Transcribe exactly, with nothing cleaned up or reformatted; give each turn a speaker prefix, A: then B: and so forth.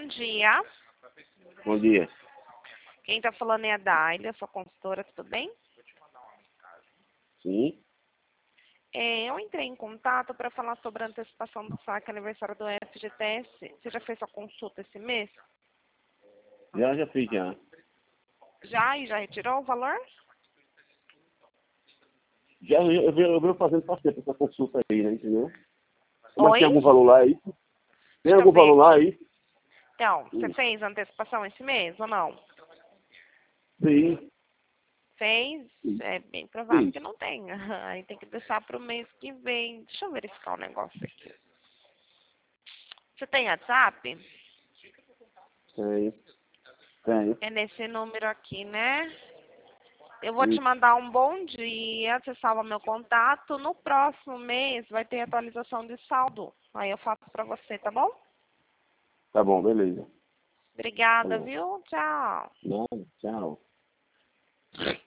A: Bom dia.
B: Bom dia.
A: Quem está falando é a Dália, sua consultora, tudo bem?
B: Sim.
A: É, eu entrei em contato para falar sobre a antecipação do saque aniversário do F G T S. Você já fez sua consulta esse mês?
B: Já, já fiz, já.
A: Já? E já retirou o valor?
B: Já eu, eu, venho- eu venho fazendo parceiro essa consulta aí, né, entendeu? Mas
A: Oi?
B: tem algum valor lá aí? Tem
A: Deixa eu
B: algum
A: ver
B: valor lá
A: aqui.
B: aí?
A: Então, você
B: Hum.
A: fez a antecipação esse mês ou não?
B: Sim.
A: Fez?
B: Sim.
A: É bem provável
B: Sim.
A: que não tenha. Aí tem que deixar para o mês que vem. Deixa eu verificar o negócio aqui. Você tem WhatsApp?
B: Tenho. Tenho.
A: É nesse número aqui, né? Eu vou te
B: Isso.
A: mandar um bom dia, você salva meu contato. No próximo mês vai ter atualização de saldo. Aí eu faço pra você, tá bom?
B: Tá bom, beleza. Tá
A: Obrigada,
B: bom.
A: viu? Tchau.
B: Nada, tchau.